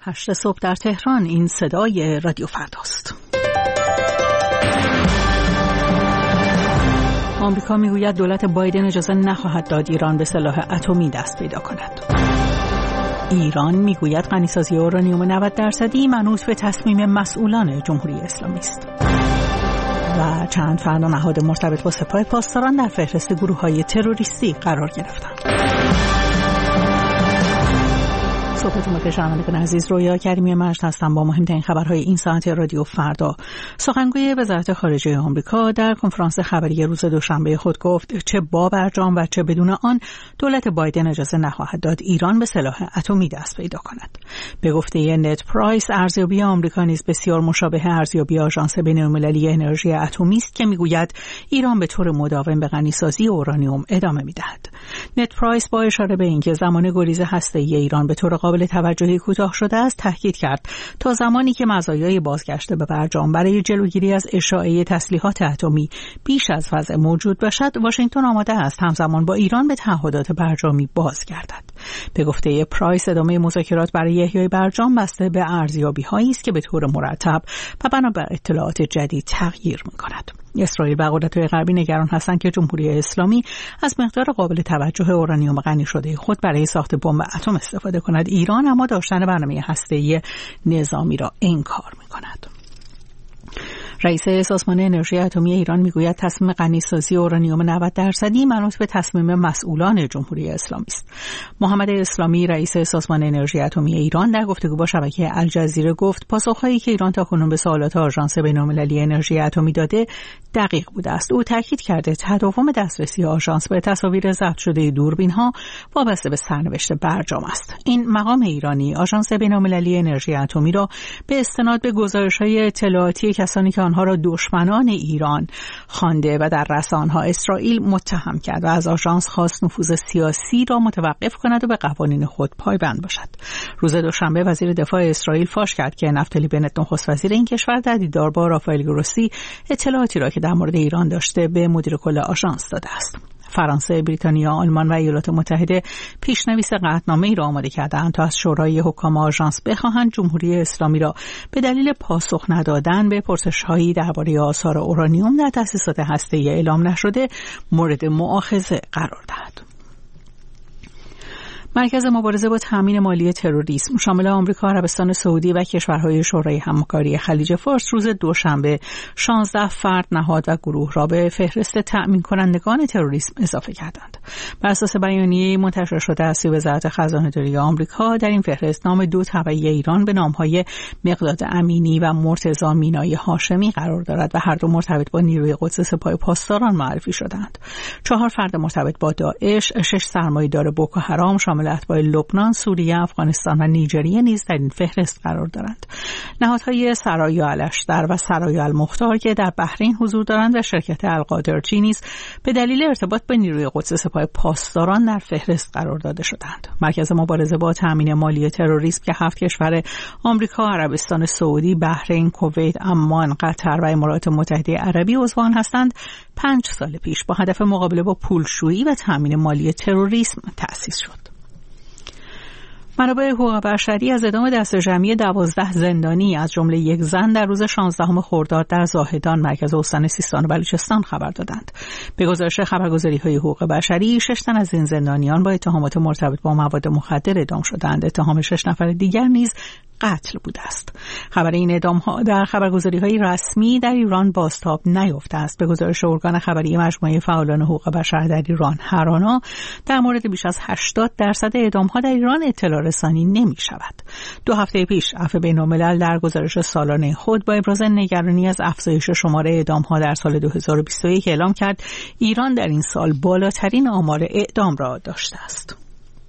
8 صبح در تهران. این صدای رادیو فرداست. آمریکا میگوید دولت بایدن اجازه نخواهد داد ایران به سلاح اتمی دست پیدا کند. ایران میگوید غنیسازی اورانیوم 90% منوط به تصمیم مسئولان جمهوری اسلامی است. و چند فرد و نهاد مرتبط با سپاه پاسداران در فهرست گروه‌های تروریستی قرار گرفتند. صحبتون با شنوندگان عزیز، رویا کریمی مجد هستم با مهمترین خبرهای این ساعت رادیو فردا. سخنگوی وزارت خارجه آمریکا در کنفرانس خبری روز دوشنبه خود گفت چه با برجام و چه بدون آن دولت بایدن اجازه نخواهد داد ایران به سلاح اتمی دست پیدا کند. به گفته نت پرایس، ارزیابی آمریکا نیز بسیار مشابه ارزیابی آژانس بین‌المللی انرژی اتمی است که میگوید ایران به طور مداوم به غنیسازی اورانیوم ادامه می‌دهد. نت پرایس با اشاره به اینکه زمان گریز هسته‌ای ایران به طور قابل توجهی کوتاه شده است تاکید کرد تا زمانی که مزایای بازگشت به برجام برای جلوگیری از اشاعه تسلیحات اتمی بیش از وضع موجود باشد، واشنگتن آماده است همزمان با ایران به تعهدات برجامی بازگردد. به گفته پرایس، ادامه مذاکرات برای احیای برجام بسته به ارزیابی‌هایی است که به طور مرتب و بنا بر اطلاعات جدید تغییر می‌کند. اسرائیل و قدرت‌های غربی نگران هستند که جمهوری اسلامی از مقدار قابل توجه اورانیوم غنی شده خود برای ساخت بمب اتم استفاده کند. ایران اما داشتن برنامه هسته‌ای نظامی را انکار می‌کند. رئیس سازمان انرژی اتمی ایران میگوید تصمیم غنیسازی اورانیوم 90% منوط به تصمیم مسئولان جمهوری اسلامی است. محمد اسلامی، رئیس سازمان انرژی اتمی ایران، در گفتگو با شبکه الجزیره گفت پاسخهایی که ایران تاکنون به سوالات آژانس بین‌المللی انرژی اتمی داده دقیق بوده است. او تاکید کرده تداوم دسترسی آژانس به تصاویر ضبط شده دوربین‌ها وابسته به سرنوشت برجام است. این مقام ایرانی آژانس بین‌المللی انرژی اتمی را به استناد به گزارش‌های اطلاعاتی کسانی که آنها را دشمنان ایران خوانده و در رسانه‌ها اسرائیل متهم کرد و از آژانس خواست نفوذ سیاسی را متوقف کند و به قوانین خود پایبند باشد. روز دوشنبه وزیر دفاع اسرائیل فاش کرد که نفتالی بنت، نخست وزیر این کشور، در دیدار با رافائل گروسی اطلاعاتی را که در مورد ایران داشته به مدیر کل آژانس داده است. فرانسه، بریتانیا، آلمان و ایالات متحده پیشنویس قطعنامه‌ای را آماده کردند تا از شورای حکام آژانس بخواهند جمهوری اسلامی را به دلیل پاسخ ندادن به پرسش‌هایی درباره آثار اورانیوم در تأسیسات هسته‌ای اعلام نشده مورد مؤاخذه قرار دهد. مرکز مبارزه با تامین مالی تروریسم شامل آمریکا، عربستان سعودی و کشورهای شورای همکاری خلیج فارس روز دوشنبه 16 فرد، نهاد و گروه را به فهرست تأمین کنندگان تروریسم اضافه کردند. بر اساس بیانیه منتشر شده از وزارت خزانه‌داری آمریکا، در این فهرست نام دو تبعی ایران به نام‌های مقداد امینی و مرتضی مینایی هاشمی قرار دارد و هر دو مرتبط با نیروی قدس سپاه پاسداران معرفی شدند. 4 فرد مرتبط با داعش، 6 سرمایه‌دار بوکو حرام شامل اتباع لبنان، سوریه، افغانستان و نیجریه نیز در این فهرست قرار دارند. نهادهای سرایا الاشتر و سرایا المختار که در بحرین حضور دارند و شرکت القادرچی نیز به دلیل ارتباط به نیروی قدس سپاه پاسداران در فهرست قرار داده شدند. مرکز مبارزه با تامین مالی تروریسم که 7 کشور آمریکا، عربستان سعودی، بحرین، کویت، عمان، قطر و امارات متحده عربی عضوان هستند، 5 سال پیش با هدف مقابله با پولشویی و تامین مالی تروریسم تأسیس شد. منابع حقوق بشری از اعدام دسته‌جمعی 12 زندانی از جمله یک زن در روز 16 خرداد در زاهدان، مرکز استان سیستان و بلوچستان خبر دادند. به گزارش خبرگزاری‌های حقوق بشری، 6 تن از این زندانیان با اتهامات مرتبط با مواد مخدر اعدام شدند. اتهام 6 نفر دیگر نیز قتل بوده است. خبر این اعدام‌ها در خبرگزاری‌های رسمی در ایران بازتاب نیافته است. به گزارش ارگان خبری مجموعه فعالان حقوق بشر در ایران، هرانا، در مورد بیش از 80% اعدام‌ها در ایران اطلاع رسانی نمی‌شود. 2 هفته پیش عفو بین‌الملل در گزارش سالانه خود با ابراز نگرانی از افزایش شمار اعدام‌ها در سال 2021 اعلام کرد ایران در این سال بالاترین آمار اعدام را داشته است.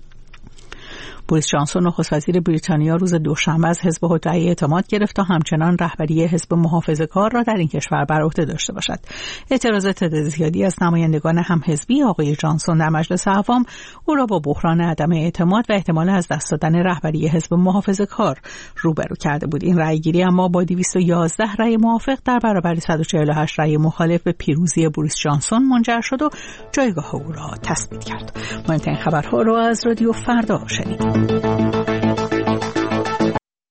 بوریس جانسون، نخست وزیر بریتانیا، روز دوشنبه از حزب خودرأی اعتماد گرفت تا همچنان رهبری حزب محافظه‌کار را در این کشور بر عهده داشته باشد. اعتراضات تعداد زیادی از نمایندگان همحزبی آقای جانسون در مجلس عوام او را با بحران عدم اعتماد و احتمال از دست دادن رهبری حزب محافظه‌کار روبرو کرده بود. این رأیگیری اما با 211 رأی موافق در برابر 148 رأی مخالف به پیروزی بوریس جانسون منجر شد و جایگاه او را تثبیت کرد. مهمترین خبرها را از رادیو فردا شنیدید.